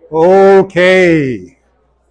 Okay.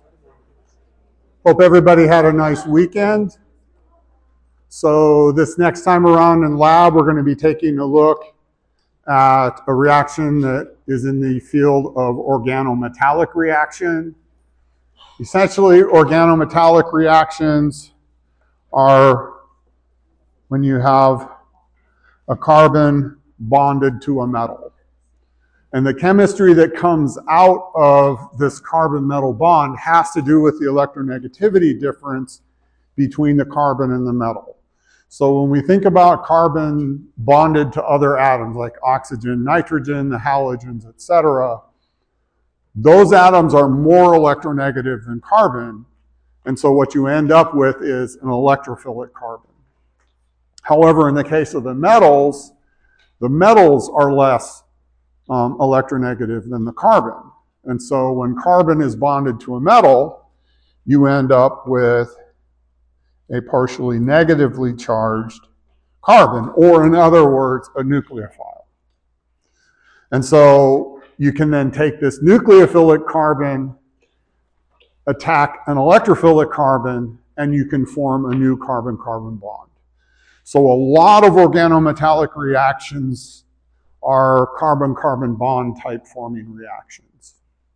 Hope everybody had a nice weekend. So this next time around in lab, we're going to be taking a look at a reaction that is in the field of organometallic reaction. Essentially, organometallic reactions are when you have a carbon bonded to a metal. And the chemistry that comes out of this carbon-metal bond has to do with the electronegativity difference between the carbon and the metal. So when we think about carbon bonded to other atoms like oxygen, nitrogen, the halogens, etc., those atoms are more electronegative than carbon. And so what you end up with is an electrophilic carbon. However, in the case of the metals are less electronegative than the carbon. And so when carbon is bonded to a metal, you end up with a partially negatively charged carbon, or in other words, a nucleophile. And so you can then take this nucleophilic carbon, attack an electrophilic carbon, and you can form a new carbon-carbon bond. So a lot of organometallic reactions are carbon-carbon bond type forming reactions.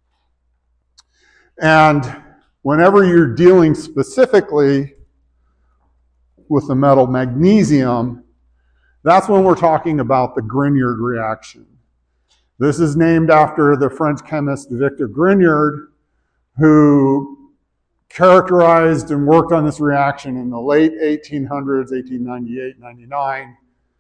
And whenever you're dealing specifically with the metal magnesium, that's when we're talking about the Grignard reaction. This is named after the French chemist Victor Grignard, who characterized and worked on this reaction in the late 1800s, 1898, 99,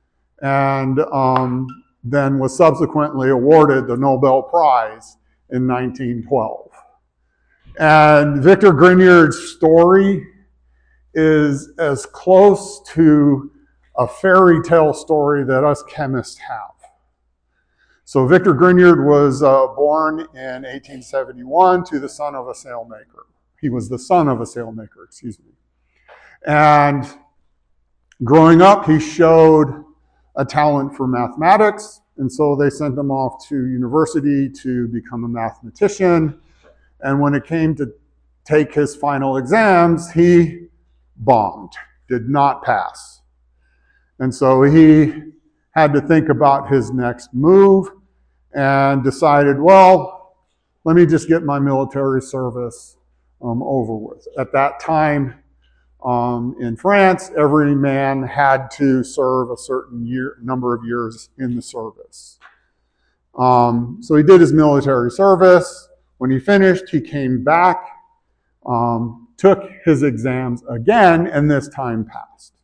and then was subsequently awarded the Nobel Prize in 1912. And Victor Grignard's story is as close to a fairy tale story that us chemists have. So Victor Grignard was born in 1871 to the son of a sailmaker. He was the son of a sailmaker, excuse me. And growing up, he showed a talent for mathematics, and so they sent him off to university to become a mathematician. And when it came to take his final exams, he bombed, did not pass. And so he had to think about his next move and decided, well, let me just get my military service over with. At that time, in France, every man had to serve a certain number of years in the service. So he did his military service. When he finished, he came back, took his exams again, and this time passed.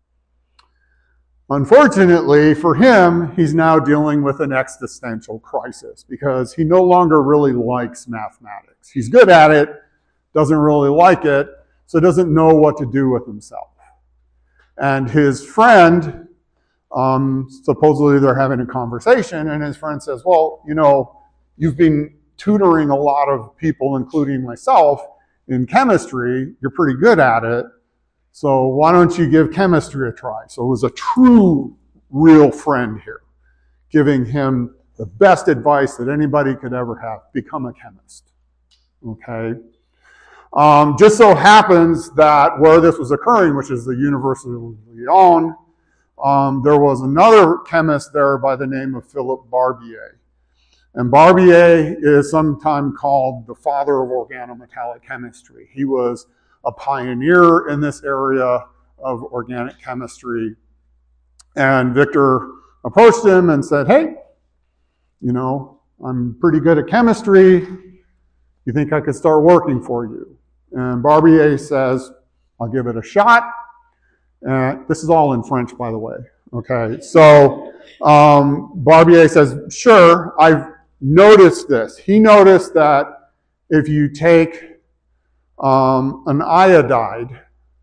Unfortunately for him, he's now dealing with an existential crisis because he no longer really likes mathematics. He's good at it, doesn't really like it, so doesn't know what to do with himself. And his friend, supposedly they're having a conversation, and his friend says, well, you know, you've been tutoring a lot of people, including myself, in chemistry. You're pretty good at it, so why don't you give chemistry a try? So it was a true, real friend here, giving him the best advice that anybody could ever have: become a chemist. Okay? Just so happens that where this was occurring, which is the University of Lyon, there was another chemist there by the name of Philip Barbier. And Barbier is sometimes called the father of organometallic chemistry. He was a pioneer in this area of organic chemistry. And Victor approached him and said, hey, you know, I'm pretty good at chemistry. You think I could start working for you? And Barbier says, I'll give it a shot. This is all in French, by the way. Okay, so Barbier says, sure, I've noticed this. He noticed that if you take an iodide,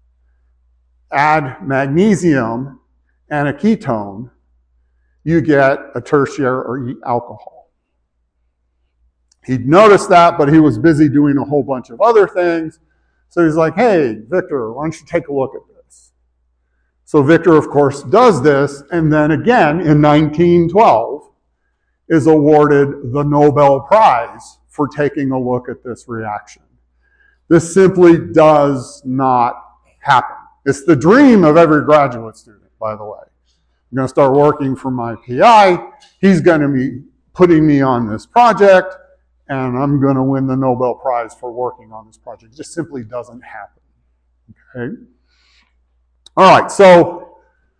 add magnesium and a ketone, you get a tertiary alcohol. He'd noticed that, but he was busy doing a whole bunch of other things. So he's like, hey, Victor, why don't you take a look at this? So Victor, of course, does this, and then again in 1912 is awarded the Nobel Prize for taking a look at this reaction. This simply does not happen. It's the dream of every graduate student, by the way. I'm going to start working for my PI. He's going to be putting me on this project, and I'm going to win the Nobel Prize for working on this project. It just simply doesn't happen. Okay? All right, so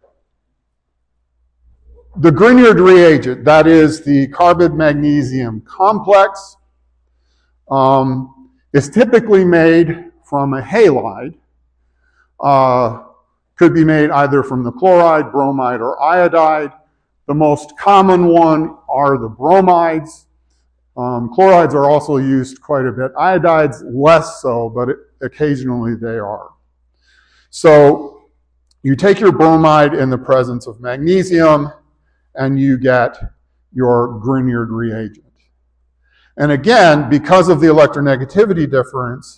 the Grignard reagent, that is the carbon-magnesium complex, is typically made from a halide. Could be made either from the chloride, bromide, or iodide. The most common one are the bromides. Chlorides are also used quite a bit. Iodides less so, but occasionally they are. So you take your bromide in the presence of magnesium, and you get your Grignard reagent. And again, because of the electronegativity difference,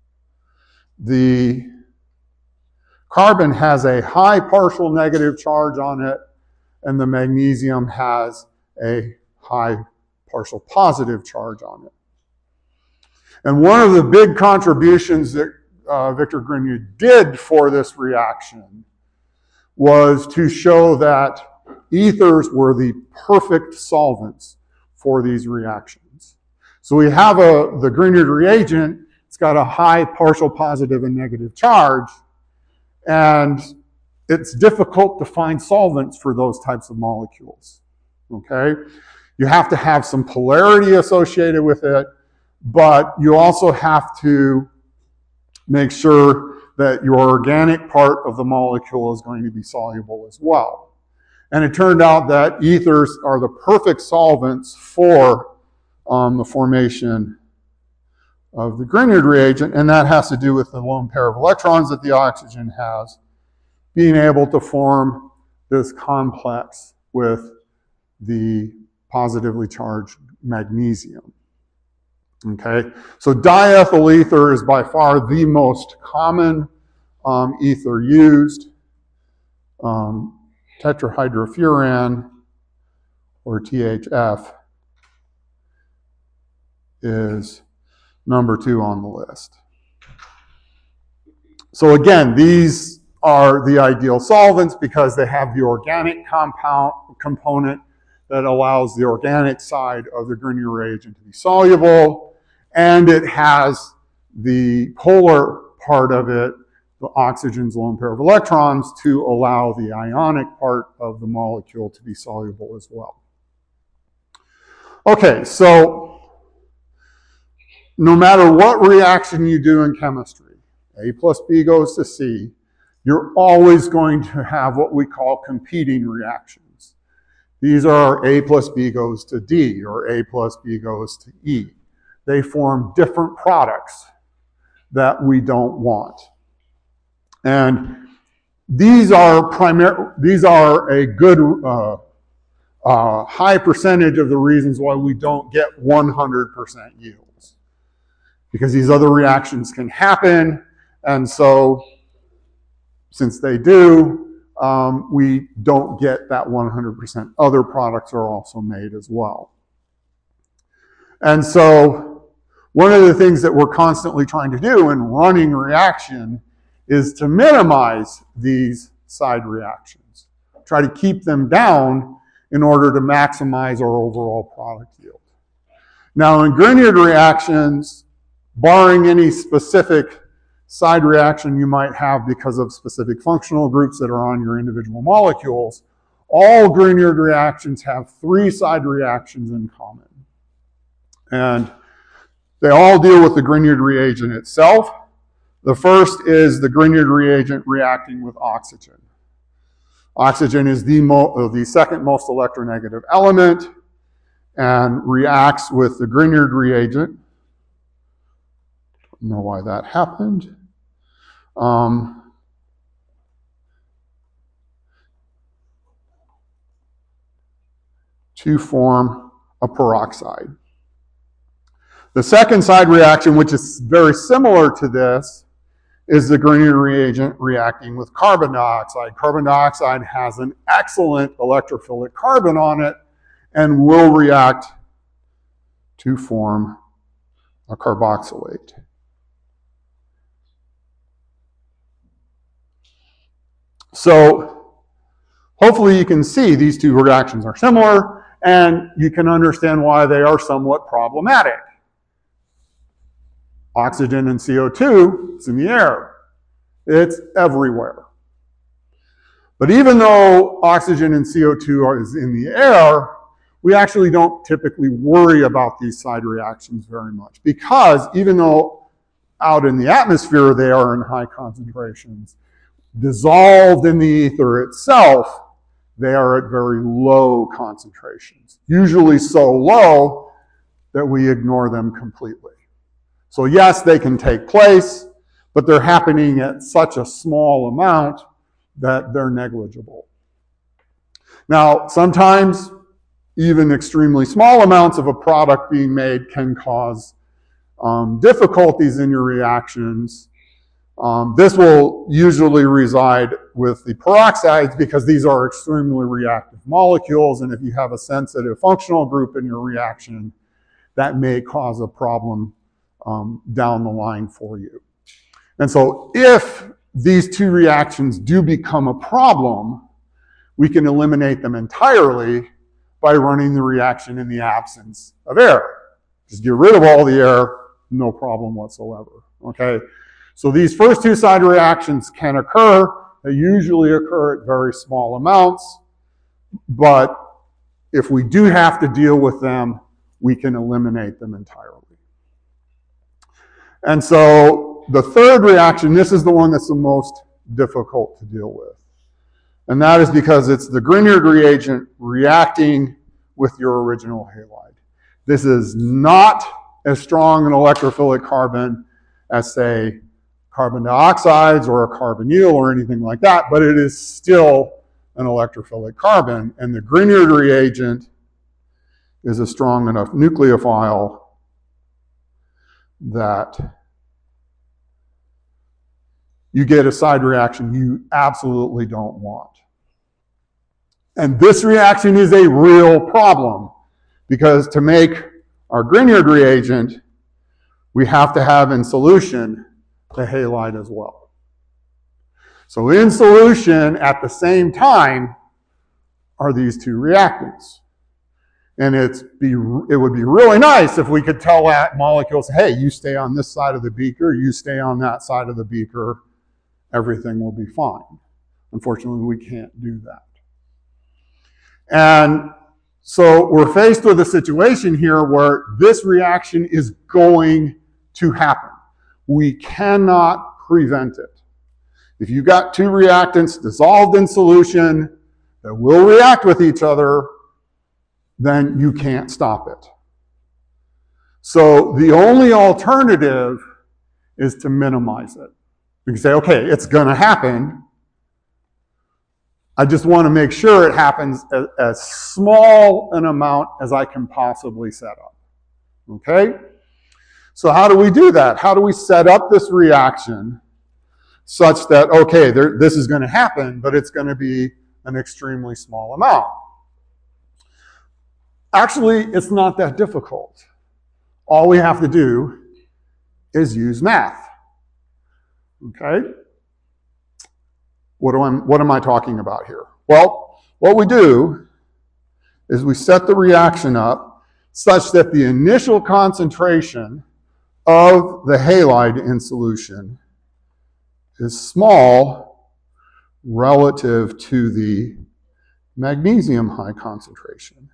the carbon has a high partial negative charge on it, and the magnesium has a high partial positive charge on it. And one of the big contributions that Victor Grignard did for this reaction was to show that ethers were the perfect solvents for these reactions. So we have the Grignard reagent. It's got a high partial positive and negative charge, and it's difficult to find solvents for those types of molecules. Okay? You have to have some polarity associated with it, but you also have to make sure that your organic part of the molecule is going to be soluble as well. And it turned out that ethers are the perfect solvents for the formation of the Grignard reagent, and that has to do with the lone pair of electrons that the oxygen has being able to form this complex with the positively charged magnesium. Okay, so diethyl ether is by far the most common ether used. Tetrahydrofuran, or THF, is number 2 on the list. So again, these are the ideal solvents because they have the organic component that allows the organic side of the Grignard reagent to be soluble, and it has the polar part of it, the oxygen's lone pair of electrons, to allow the ionic part of the molecule to be soluble as well. Okay, so no matter what reaction you do in chemistry, A plus B goes to C, you're always going to have what we call competing reactions. These are A plus B goes to D, or A plus B goes to E. They form different products that we don't want. And these are a good high percentage of the reasons why we don't get 100% yields. Because these other reactions can happen, and so since they do, we don't get that 100%. Other products are also made as well. And so one of the things that we're constantly trying to do in running reaction is to minimize these side reactions. Try to keep them down in order to maximize our overall product yield. Now in Grignard reactions, barring any specific side reaction you might have because of specific functional groups that are on your individual molecules, all Grignard reactions have 3 side reactions in common. And they all deal with the Grignard reagent itself. The first is the Grignard reagent reacting with oxygen. Oxygen is the second most electronegative element and reacts with the Grignard reagent. Don't know why that happened. To form a peroxide. The second side reaction, which is very similar to this, is the Grignard reagent reacting with carbon dioxide. Carbon dioxide has an excellent electrophilic carbon on it and will react to form a carboxylate. So hopefully you can see these two reactions are similar, and you can understand why they are somewhat problematic. Oxygen and CO2 is in the air. It's everywhere. But even though oxygen and CO2 is in the air, we actually don't typically worry about these side reactions very much, because even though out in the atmosphere they are in high concentrations, dissolved in the ether itself, they are at very low concentrations, usually so low that we ignore them completely. So yes, they can take place, but they're happening at such a small amount that they're negligible. Now, sometimes even extremely small amounts of a product being made can cause difficulties in your reactions. This will usually reside with the peroxides because these are extremely reactive molecules, and if you have a sensitive functional group in your reaction, that may cause a problem down the line for you. And so if these two reactions do become a problem, we can eliminate them entirely by running the reaction in the absence of air. Just get rid of all the air, no problem whatsoever, okay? So these first two side reactions can occur. They usually occur at very small amounts, but if we do have to deal with them, we can eliminate them entirely. And so the third reaction, this is the one that's the most difficult to deal with. And that is because it's the Grignard reagent reacting with your original halide. This is not as strong an electrophilic carbon as, say, carbon dioxides or a carbonyl or anything like that, but it is still an electrophilic carbon. And the Grignard reagent is a strong enough nucleophile that you get a side reaction you absolutely don't want. And this reaction is a real problem, because to make our Grignard reagent, we have to have in solution the halide as well. So in solution at the same time are these two reactants. And it would be really nice if we could tell that molecules, hey, you stay on this side of the beaker, you stay on that side of the beaker, everything will be fine. Unfortunately, we can't do that. And so we're faced with a situation here where this reaction is going to happen. We cannot prevent it. If you've got two reactants dissolved in solution that will react with each other, then you can't stop it. So the only alternative is to minimize it. You can say, okay, it's going to happen. I just want to make sure it happens as small an amount as I can possibly set up. Okay? So how do we do that? How do we set up this reaction such that, okay, this is going to happen, but it's going to be an extremely small amount? Actually, it's not that difficult. All we have to do is use math. Okay? What am I talking about here? Well, what we do is we set the reaction up such that the initial concentration of the halide in solution is small relative to the magnesium high concentration.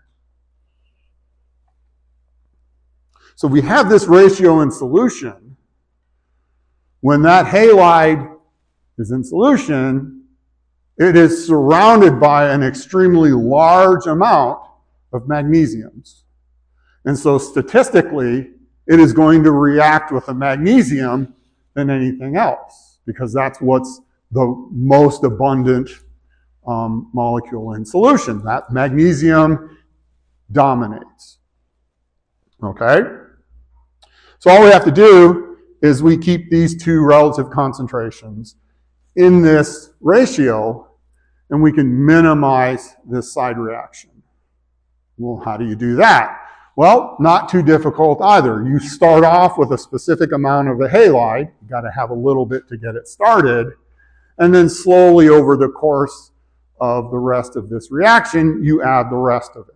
So we have this ratio in solution. When that halide is in solution, it is surrounded by an extremely large amount of magnesiums. And so statistically, it is going to react with the magnesium than anything else, because that's what's the most abundant molecule in solution. That magnesium dominates. Okay? So all we have to do is we keep these two relative concentrations in this ratio, and we can minimize this side reaction. Well, how do you do that? Well, not too difficult either. You start off with a specific amount of the halide. You've got to have a little bit to get it started. And then slowly over the course of the rest of this reaction, you add the rest of it.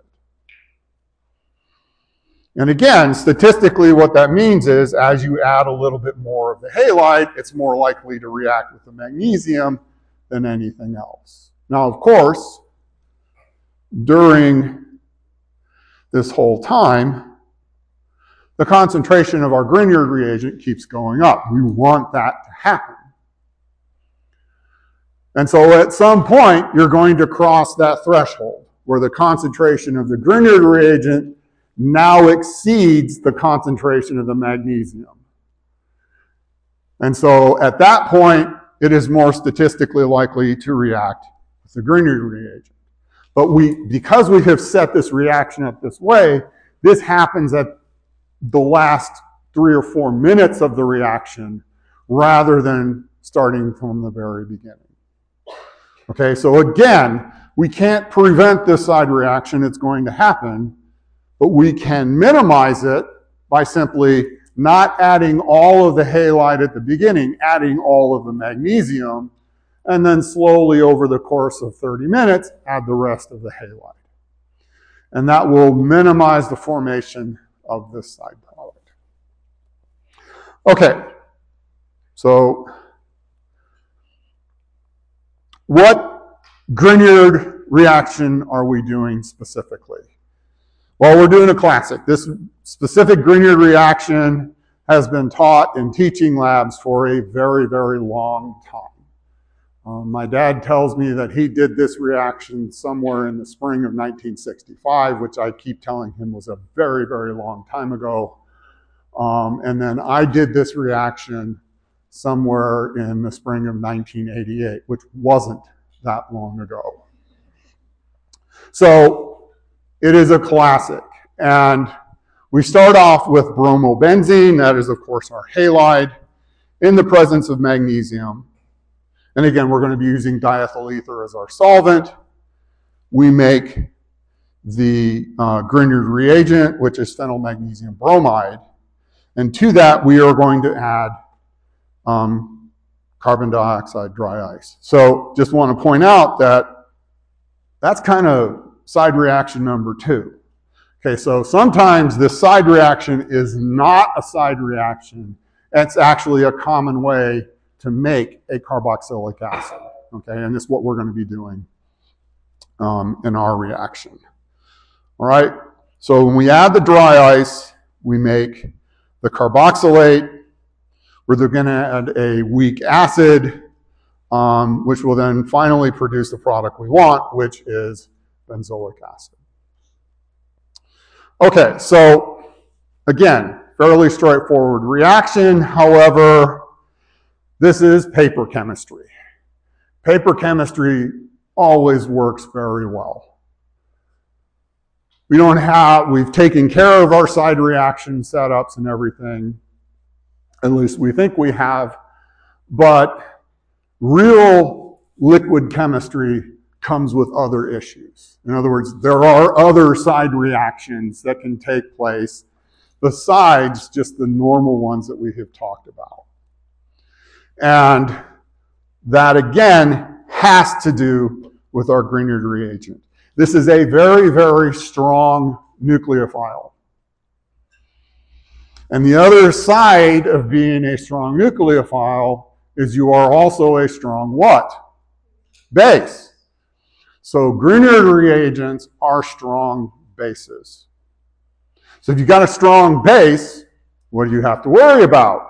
And again, statistically, what that means is as you add a little bit more of the halide, it's more likely to react with the magnesium than anything else. Now, of course, during this whole time, the concentration of our Grignard reagent keeps going up. We want that to happen. And so at some point, you're going to cross that threshold where the concentration of the Grignard reagent now exceeds the concentration of the magnesium. And so at that point, it is more statistically likely to react with the Grignard reagent. But because we have set this reaction up this way, this happens at the last 3 or 4 minutes of the reaction rather than starting from the very beginning. Okay, so again, we can't prevent this side reaction. It's going to happen, but we can minimize it by simply not adding all of the halide at the beginning, adding all of the magnesium, and then slowly over the course of 30 minutes, add the rest of the halide. And that will minimize the formation of this side product. Okay, so what Grignard reaction are we doing specifically? Well, we're doing a classic. This specific Grignard reaction has been taught in teaching labs for a very, very long time. My dad tells me that he did this reaction somewhere in the spring of 1965, which I keep telling him was a very, very long time ago. And then I did this reaction somewhere in the spring of 1988, which wasn't that long ago. So it is a classic. And we start off with bromobenzene, that is of course our halide, in the presence of magnesium. And again, we're going to be using diethyl ether as our solvent. We make the Grignard reagent, which is phenylmagnesium bromide. And to that, we are going to add carbon dioxide dry ice. So just want to point out that that's kind of side reaction number 2. Okay, so sometimes this side reaction is not a side reaction. It's actually a common way to make a carboxylic acid. Okay, and this is what we're going to be doing in our reaction. All right, so when we add the dry ice, we make the carboxylate. We're going to add a weak acid, which will then finally produce the product we want, which is benzoic acid. Okay, so again, fairly straightforward reaction. However, this is paper chemistry. Paper chemistry always works very well. We've taken care of our side reaction setups and everything. At least we think we have. But real liquid chemistry comes with other issues. In other words, there are other side reactions that can take place besides just the normal ones that we have talked about. And that, again, has to do with our Grignard reagent. This is a very, very strong nucleophile. And the other side of being a strong nucleophile is you are also a strong what? Base. So Grignard reagents are strong bases. So if you've got a strong base, what do you have to worry about?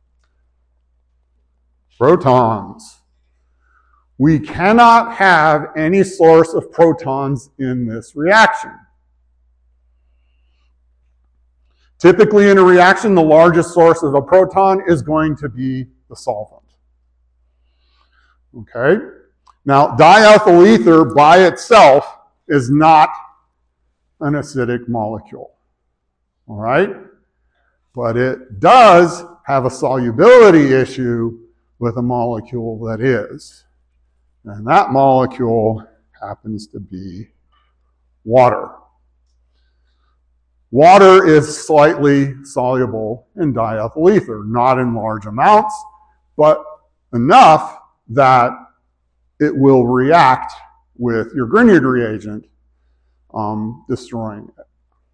Protons. We cannot have any source of protons in this reaction. Typically in a reaction, the largest source of a proton is going to be the solvent. Okay? Now, diethyl ether by itself is not an acidic molecule. All right? But it does have a solubility issue with a molecule that is. And that molecule happens to be water. Water is slightly soluble in diethyl ether, not in large amounts, but enough that it will react with your Grignard reagent, destroying it.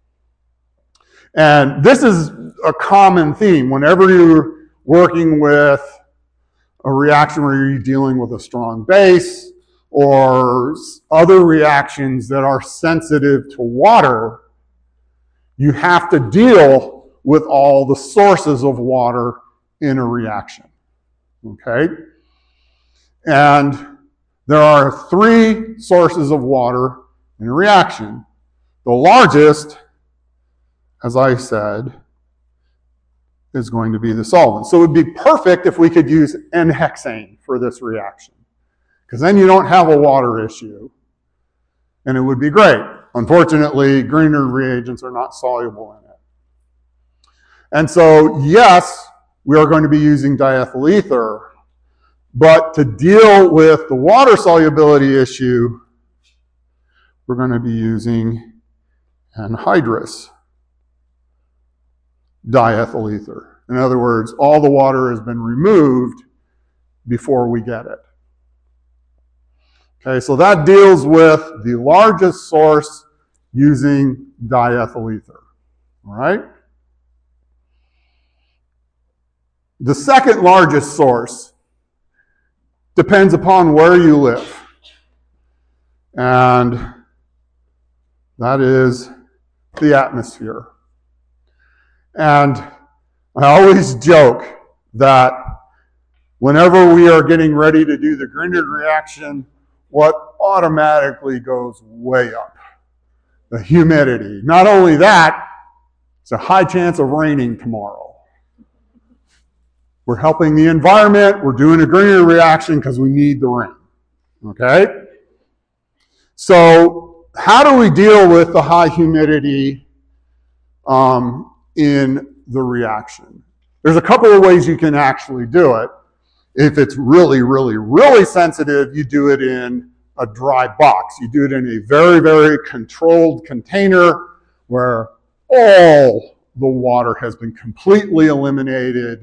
And this is a common theme. Whenever you're working with a reaction where you're dealing with a strong base or other reactions that are sensitive to water, you have to deal with all the sources of water in a reaction, okay? And there are 3 sources of water in a reaction. The largest, as I said, is going to be the solvent. So it would be perfect if we could use N-hexane for this reaction, because then you don't have a water issue, and it would be great. Unfortunately, Grignard reagents are not soluble in it. And so, yes, we are going to be using diethyl ether, but to deal with the water solubility issue, we're going to be using anhydrous diethyl ether. In other words, all the water has been removed before we get it. Okay, so that deals with the largest source using diethyl ether. All right? The second largest source depends upon where you live. And that is the atmosphere. And I always joke that whenever we are getting ready to do the Grignard reaction, what automatically goes way up? The humidity. Not only that, it's a high chance of raining tomorrow. We're helping the environment. We're doing a Grignard reaction because we need the rain. Okay? So how do we deal with the high humidity in the reaction? There's a couple of ways you can actually do it. If it's really, really, really sensitive, you do it in a dry box. You do it in a very, very controlled container where all the water has been completely eliminated.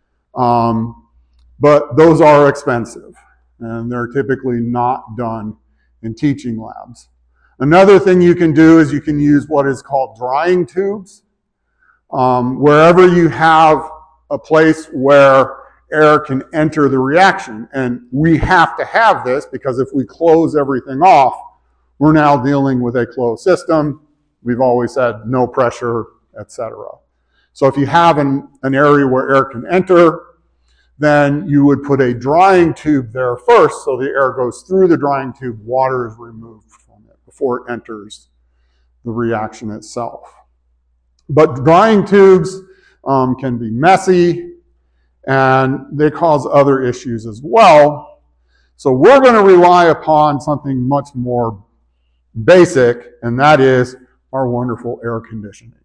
But those are expensive, and they're typically not done in teaching labs. Another thing you can do is you can use what is called drying tubes. Wherever you have a place where air can enter the reaction. And we have to have this because if we close everything off, we're now dealing with a closed system. We've always said no pressure, etc. So if you have an area where air can enter, then you would put a drying tube there first so the air goes through the drying tube, water is removed from it before it enters the reaction itself. But drying tubes can be messy, and they cause other issues as well. So we're going to rely upon something much more basic, and that is our wonderful air conditioning.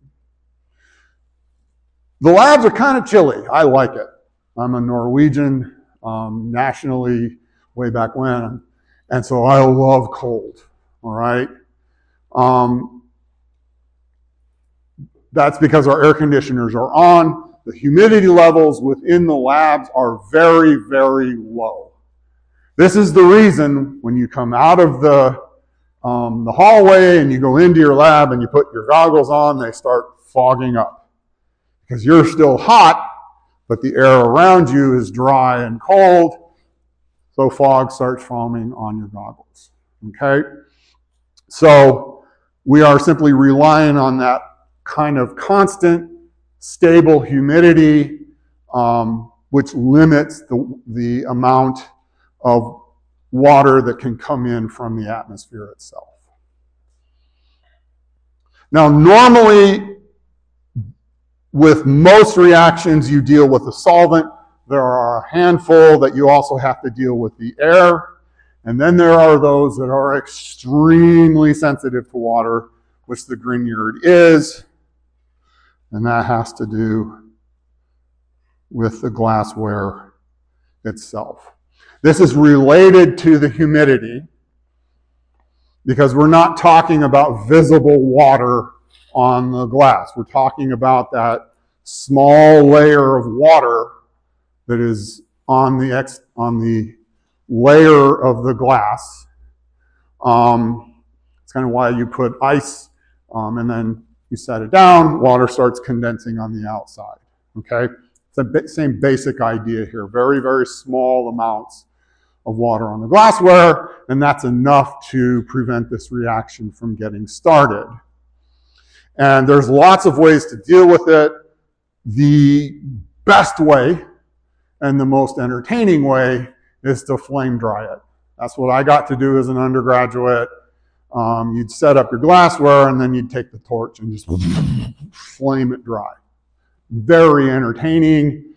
The labs are kind of chilly. I like it. I'm a Norwegian, nationally, way back when, and so I love cold, all right? That's because our air conditioners are on. The humidity levels within the labs are very, very low. This is the reason when you come out of the hallway and you go into your lab and you put your goggles on, they start fogging up. Because you're still hot, but the air around you is dry and cold, so fog starts forming on your goggles. Okay? So we are simply relying on that kind of constant, stable humidity, which limits the amount of water that can come in from the atmosphere itself. Now, normally, with most reactions, you deal with a solvent. There are a handful that you also have to deal with the air. And then there are those that are extremely sensitive to water, which the Grignard is. And that has to do with the glassware itself. This is related to the humidity because we're not talking about visible water on the glass. We're talking about that small layer of water that is on the layer of the glass. It's kind of why you put ice and then you set it down, water starts condensing on the outside, okay? It's the same basic idea here. Very, very small amounts of water on the glassware, and that's enough to prevent this reaction from getting started. And there's lots of ways to deal with it. The best way and the most entertaining way is to flame dry it. That's what I got to do as an undergraduate. You'd set up your glassware and then you'd take the torch and just flame it dry. Very entertaining.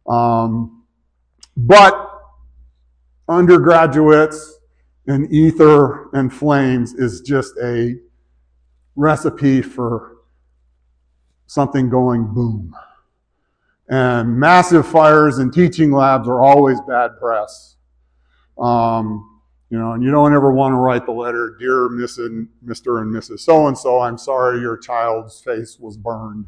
But undergraduates and ether and flames is just a recipe for something going boom. And massive fires in teaching labs are always bad press. You know, and you don't ever want to write the letter, "Dear Mr. and Mrs. So-and-so, I'm sorry your child's face was burned."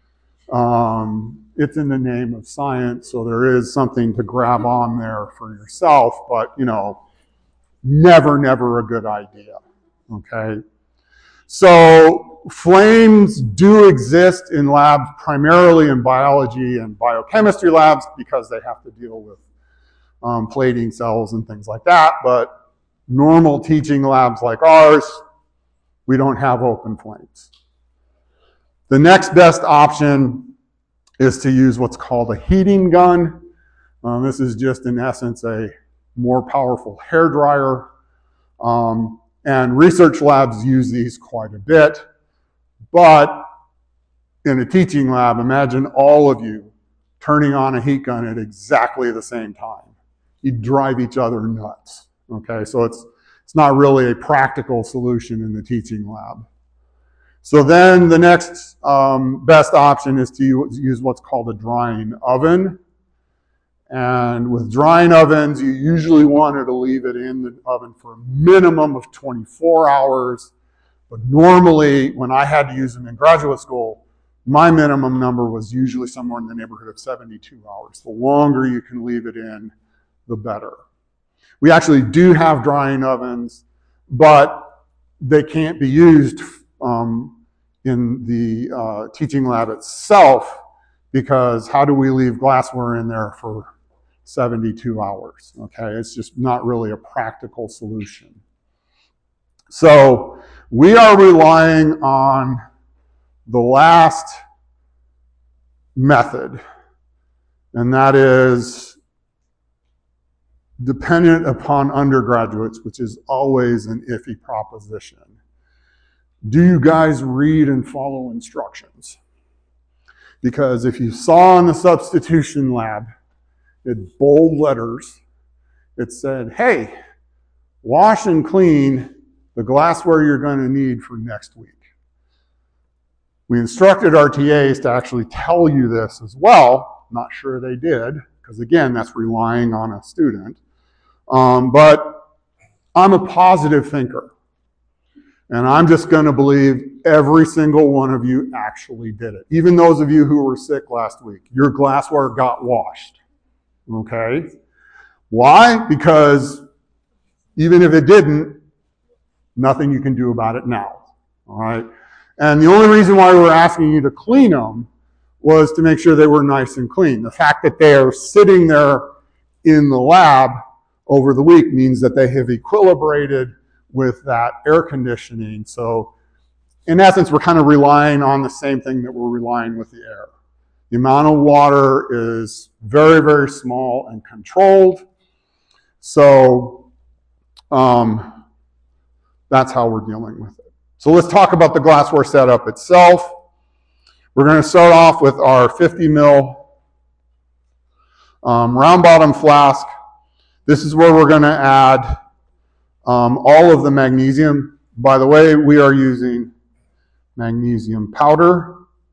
It's in the name of science, so there is something to grab on there for yourself, but, you know, never a good idea, okay? So flames do exist in labs, primarily in biology and biochemistry labs, because they have to deal with plating cells and things like that, but normal teaching labs like ours, we don't have open flames. The next best option is to use what's called a heating gun. This is just, in essence, a more powerful hair dryer. And research labs use these quite a bit. But in a teaching lab, imagine all of you turning on a heat gun at exactly the same time. You'd drive each other nuts. Okay, so it's not really a practical solution in the teaching lab. So then the next best option is to use what's called a drying oven. And with drying ovens, you usually want to leave it in the oven for a minimum of 24 hours. But normally, when I had to use them in graduate school, my minimum number was usually somewhere in the neighborhood of 72 hours. The longer you can leave it in, the better. We actually do have drying ovens, but they can't be used in the teaching lab itself, because how do we leave glassware in there for 72 hours? Okay, it's just not really a practical solution. So we are relying on the last method, and that is dependent upon undergraduates, which is always an iffy proposition. Do you guys read and follow instructions? Because if you saw in the substitution lab, in bold letters, it said, hey, wash and clean the glassware you're going to need for next week. We instructed our TAs to actually tell you this as well. Not sure they did, because again, that's relying on a student. But I'm a positive thinker. And I'm just going to believe every single one of you actually did it. Even those of you who were sick last week, your glassware got washed. Okay? Why? Because even if it didn't, nothing you can do about it now. All right? And the only reason why we were asking you to clean them was to make sure they were nice and clean. The fact that they are sitting there in the lab over the week means that they have equilibrated with that air conditioning. So in essence, we're kind of relying on the same thing that we're relying with the air. The amount of water is very, very small and controlled. So that's how we're dealing with it. So let's talk about the glassware setup itself. We're going to start off with our 50 ml round bottom flask. This is where we're going to add all of the magnesium. By the way, we are using magnesium powder.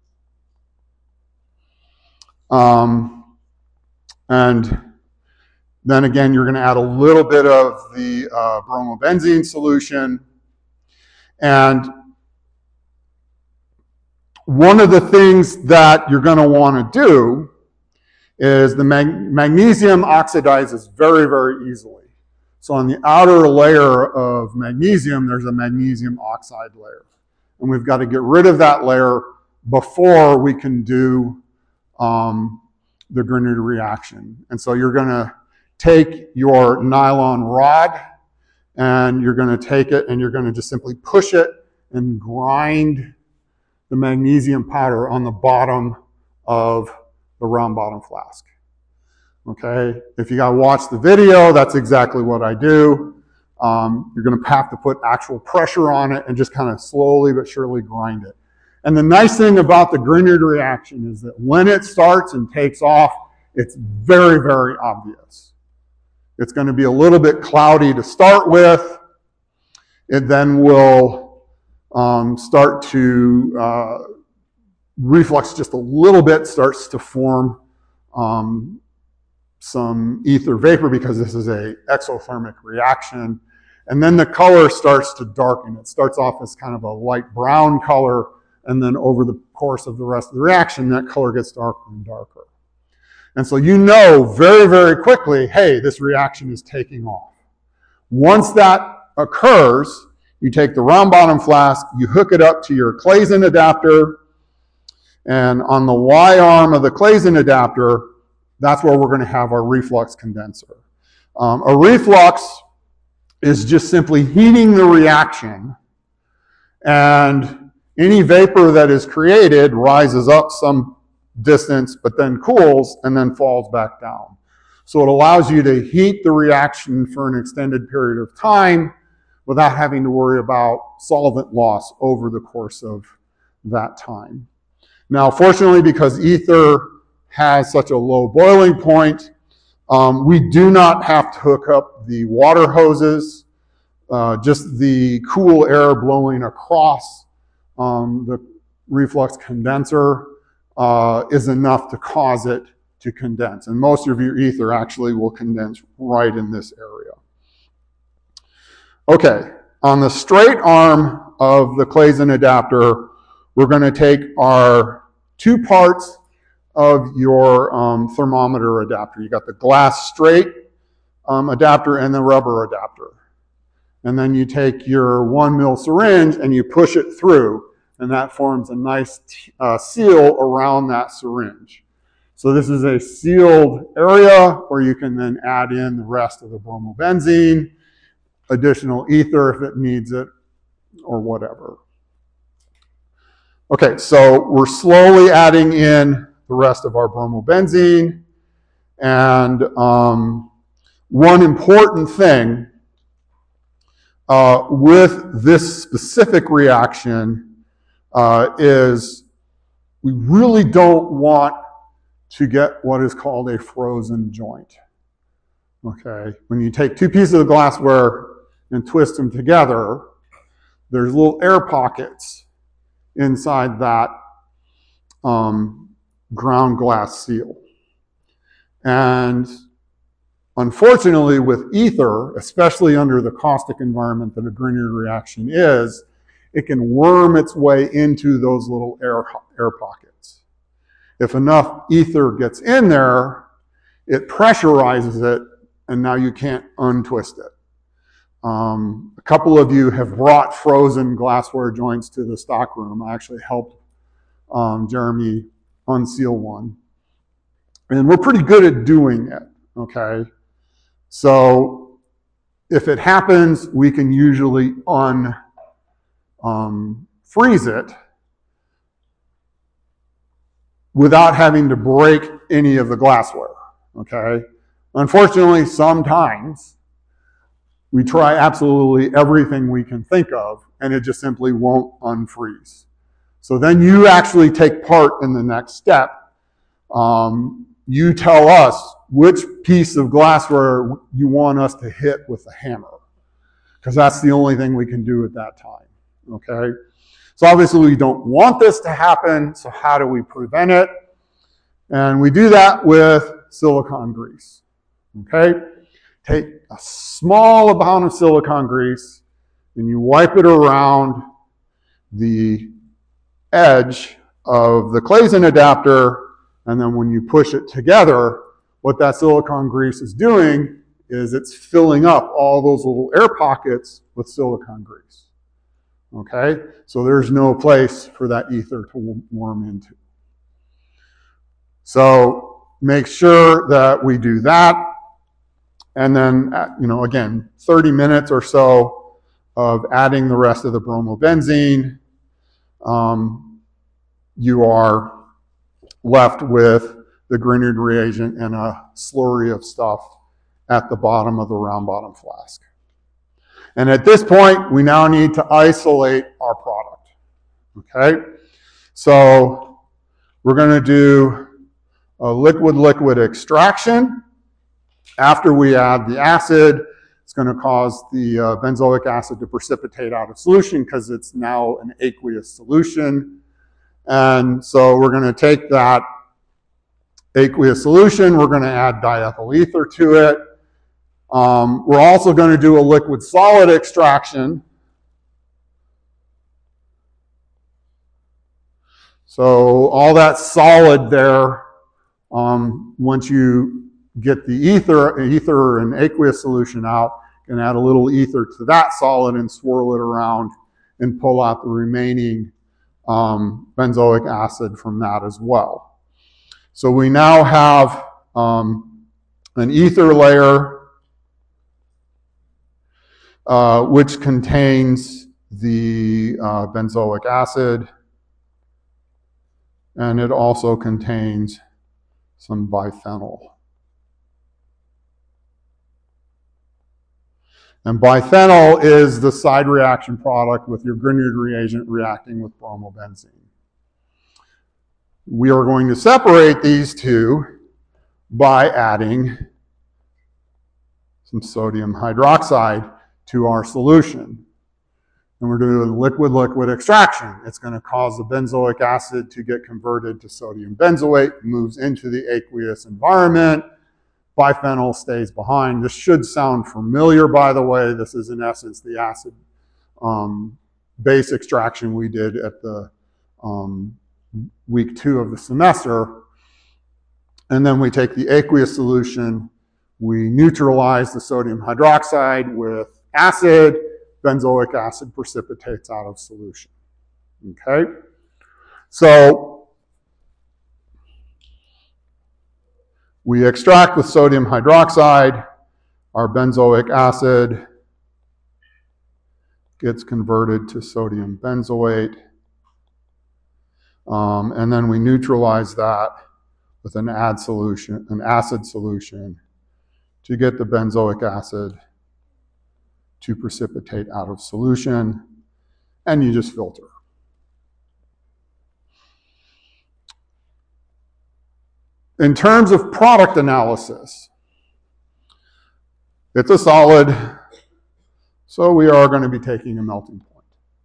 And then again, you're going to add a little bit of the bromobenzene solution. And one of the things that you're going to want to do is the magnesium oxidizes very, very easily. So on the outer layer of magnesium, there's a magnesium oxide layer. And we've got to get rid of that layer before we can do the Grignard reaction. And so you're going to take your nylon rod and you're going to take it and you're going to just simply push it and grind the magnesium powder on the bottom of the round bottom flask. Okay, if you got to watch the video, that's exactly what I do. You're going to have to put actual pressure on it and just kind of slowly but surely grind it. And the nice thing about the Grignard reaction is that when it starts and takes off, it's very, very obvious. It's going to be a little bit cloudy to start with. It then will start to reflux just a little bit, starts to form some ether vapor because this is a exothermic reaction. And then the color starts to darken. It starts off as kind of a light brown color, and then over the course of the rest of the reaction, that color gets darker and darker. And so you know very, very quickly, hey, this reaction is taking off. Once that occurs, you take the round bottom flask, you hook it up to your Claisen adapter, and on the Y arm of the Claisen adapter, that's where we're going to have our reflux condenser. A reflux is just simply heating the reaction, and any vapor that is created rises up some distance, but then cools and then falls back down. So it allows you to heat the reaction for an extended period of time without having to worry about solvent loss over the course of that time. Now, fortunately, because ether has such a low boiling point, we do not have to hook up the water hoses. Just the cool air blowing across the reflux condenser is enough to cause it to condense. And most of your ether actually will condense right in this area. Okay, on the straight arm of the Claisen adapter, we're going to take our 2 parts of your thermometer adapter. You got the glass straight adapter and the rubber adapter. And then you take your 1 ml syringe and you push it through, and that forms a nice seal around that syringe. So this is a sealed area where you can then add in the rest of the bromobenzene, additional ether if it needs it, or whatever. Okay, so we're slowly adding in the rest of our bromobenzene. And one important thing with this specific reaction is we really don't want to get what is called a frozen joint. Okay, when you take 2 pieces of glassware and twist them together, there's little air pockets inside that ground glass seal. And unfortunately with ether, especially under the caustic environment that a Grignard reaction is, it can worm its way into those little air pockets. If enough ether gets in there, it pressurizes it, and now you can't untwist it. A couple of you have brought frozen glassware joints to the stock room. I actually helped Jeremy unseal one. And we're pretty good at doing it, okay? So if it happens, we can usually freeze it without having to break any of the glassware, okay? Unfortunately, sometimes we try absolutely everything we can think of, and it just simply won't unfreeze. So then you actually take part in the next step. You tell us which piece of glassware you want us to hit with a hammer, because that's the only thing we can do at that time, okay? So obviously we don't want this to happen, so how do we prevent it? And we do that with silicone grease, okay? Take a small amount of silicone grease and you wipe it around the edge of the Claisen adapter, and then when you push it together, what that silicone grease is doing is it's filling up all those little air pockets with silicone grease. Okay? So there's no place for that ether to warm into. So make sure that we do that. And then, again, 30 minutes or so of adding the rest of the bromobenzene. You are left with the Grignard reagent and a slurry of stuff at the bottom of the round bottom flask. And at this point, we now need to isolate our product. Okay? So we're going to do a liquid-liquid extraction. After we add the acid, it's going to cause the benzoic acid to precipitate out of solution because it's now an aqueous solution. And so we're going to take that aqueous solution, we're going to add diethyl ether to it. We're also going to do a liquid solid extraction. So all that solid there, once you get the ether and aqueous solution out, you can add a little ether to that solid and swirl it around and pull out the remaining benzoic acid from that as well. So we now have an ether layer which contains the benzoic acid, and it also contains some biphenyl. And biphenyl is the side reaction product with your Grignard reagent reacting with bromobenzene. We are going to separate these two by adding some sodium hydroxide to our solution. And we're doing a liquid-liquid extraction. It's going to cause the benzoic acid to get converted to sodium benzoate, moves into the aqueous environment. Biphenyl stays behind. This should sound familiar, by the way. This is, in essence, the acid base extraction we did at the week 2 of the semester. And then we take the aqueous solution, we neutralize the sodium hydroxide with acid, benzoic acid precipitates out of solution. Okay? So we extract with sodium hydroxide, our benzoic acid gets converted to sodium benzoate, and then we neutralize that with an acid solution to get the benzoic acid to precipitate out of solution, and you just filter. In terms of product analysis, it's a solid, so we are going to be taking a melting point.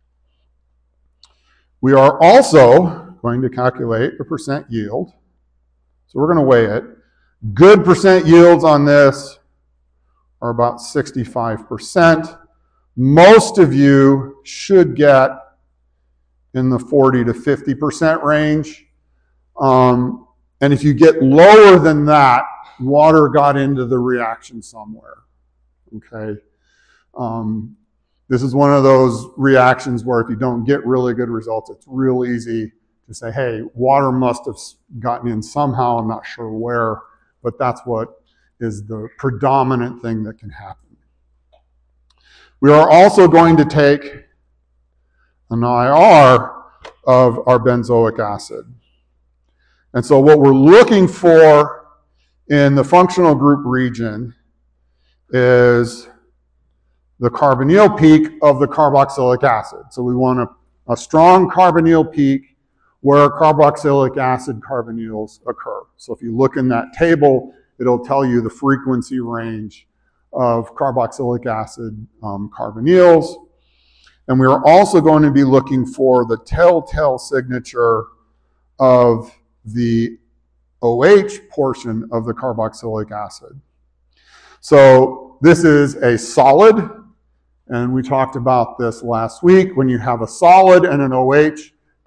We are also going to calculate the percent yield. So we're going to weigh it. Good percent yields on this are about 65%. Most of you should get in the 40 to 50% range. And if you get lower than that, water got into the reaction somewhere. Okay? This is one of those reactions where if you don't get really good results, it's real easy to say, hey, water must have gotten in somehow, I'm not sure where, but that's what is the predominant thing that can happen. We are also going to take an IR of our benzoic acid. And so what we're looking for in the functional group region is the carbonyl peak of the carboxylic acid. So we want a strong carbonyl peak where carboxylic acid carbonyls occur. So if you look in that table, it'll tell you the frequency range of carboxylic acid carbonyls. And we are also going to be looking for the telltale signature of the OH portion of the carboxylic acid. So this is a solid, and we talked about this last week. When you have a solid and an OH,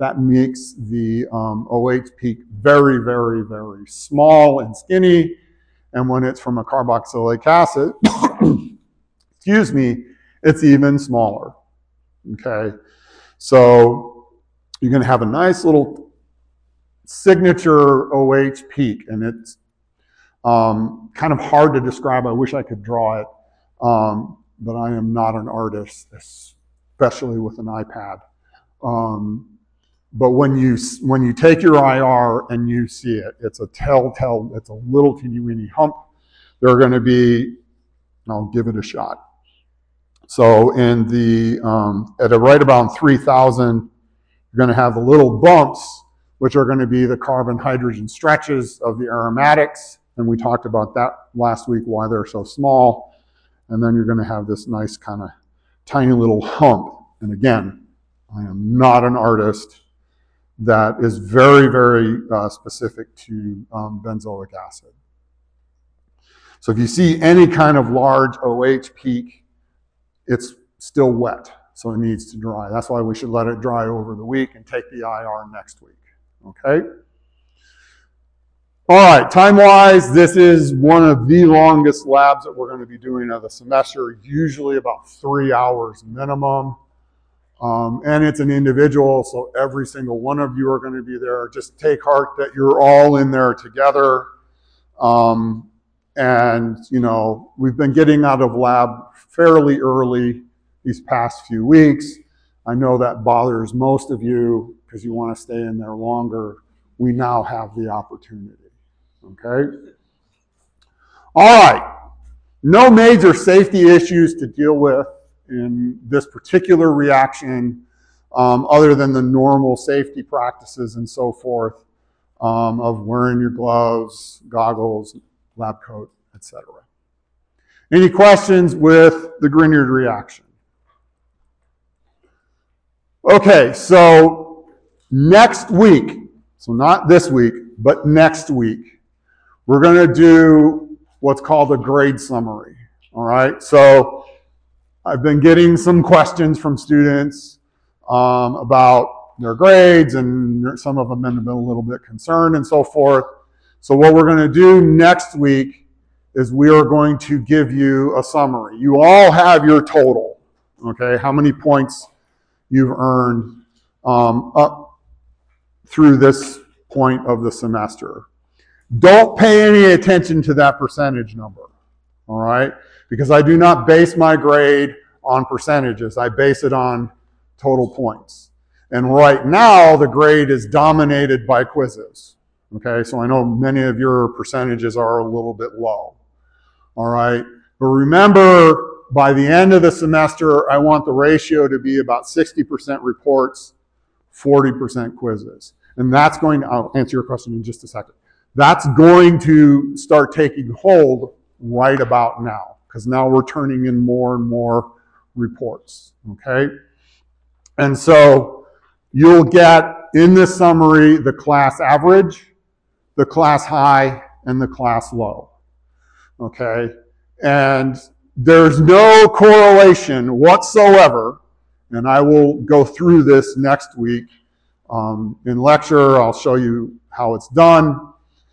that makes the OH peak very, very, very small and skinny. And when it's from a carboxylic acid, excuse me, it's even smaller. Okay, so you're going to have a nice little signature OH peak, and it's kind of hard to describe. I wish I could draw it, but I am not an artist, especially with an iPad. But when you take your IR and you see it, it's a telltale, it's a little teeny weeny hump. They're going to be, I'll give it a shot. So in the, at a right about 3,000, you're going to have the little bumps, which are going to be the carbon-hydrogen stretches of the aromatics. And we talked about that last week, why they're so small. And then you're going to have this nice kind of tiny little hump. And again, I am not an artist. That is very, very specific to benzoic acid. So if you see any kind of large OH peak, it's still wet, so it needs to dry. That's why we should let it dry over the week and take the IR next week, okay? All right, time-wise, this is one of the longest labs that we're going to be doing of the semester, usually about 3 hours minimum. And it's an individual, so every single one of you are going to be there. Just take heart that you're all in there together. And, you know, we've been getting out of lab fairly early these past few weeks. I know that bothers most of you because you want to stay in there longer. We now have the opportunity, okay? All right, no major safety issues to deal with in this particular reaction, other than the normal safety practices and so forth of wearing your gloves, goggles, lab coat, etc. Any questions with the Grignard reaction? Okay, so next week, so not this week, but next week, we're going to do what's called a grade summary, all right? So I've been getting some questions from students about their grades, and some of them have been a little bit concerned and so forth. So what we're going to do next week is we are going to give you a summary. You all have your total, okay, how many points you've earned up through this point of the semester. Don't pay any attention to that percentage number, all right? Because I do not base my grade on percentages. I base it on total points. And right now, the grade is dominated by quizzes. Okay, so I know many of your percentages are a little bit low. All right, but remember, by the end of the semester, I want the ratio to be about 60% reports, 40% quizzes. And that's going to, I'll answer your question in just a second. That's going to start taking hold right about now, because now we're turning in more and more reports, okay? And so you'll get in this summary the class average, the class high, and the class low, okay? And there's no correlation whatsoever, and I will go through this next week in lecture. I'll show you how it's done.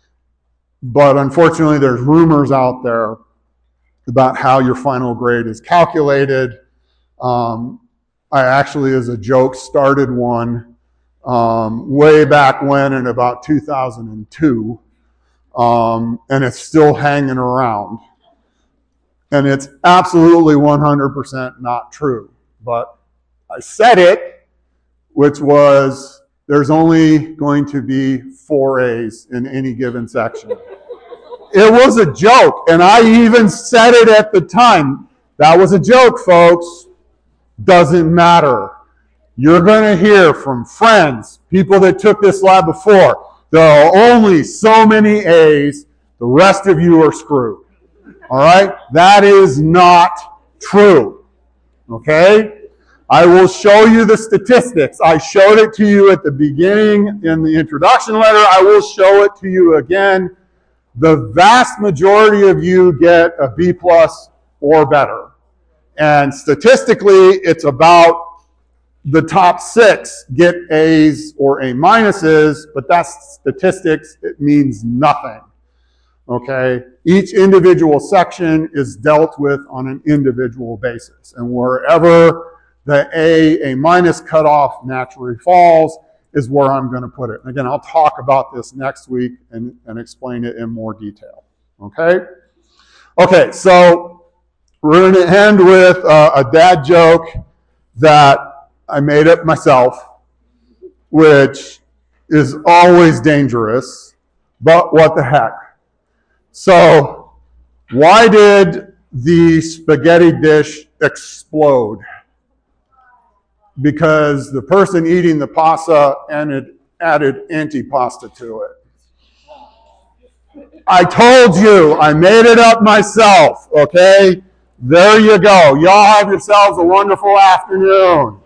But unfortunately, there's rumors out there about how your final grade is calculated. I actually, as a joke, started one way back when in about 2002, and it's still hanging around. And it's absolutely 100% not true. But I said it, which was there's only going to be 4 A's in any given section. It was a joke, and I even said it at the time. That was a joke, folks. Doesn't matter. You're going to hear from friends, people that took this lab before. There are only so many A's. The rest of you are screwed. All right? That is not true. Okay? I will show you the statistics. I showed it to you at the beginning in the introduction letter. I will show it to you again. The vast majority of you get a B+ or better. And statistically, it's about the top 6 get A's or A minuses, but that's statistics. It means nothing. Okay? Each individual section is dealt with on an individual basis. And wherever the A minus cutoff naturally falls is where I'm going to put it. And again, I'll talk about this next week and explain it in more detail. Okay? Okay, so we're going to end with a dad joke that I made up myself, which is always dangerous, but what the heck. So, why did the spaghetti dish explode? Because the person eating the pasta added antipasta to it. I told you, I made it up myself, okay? There you go. Y'all have yourselves a wonderful afternoon.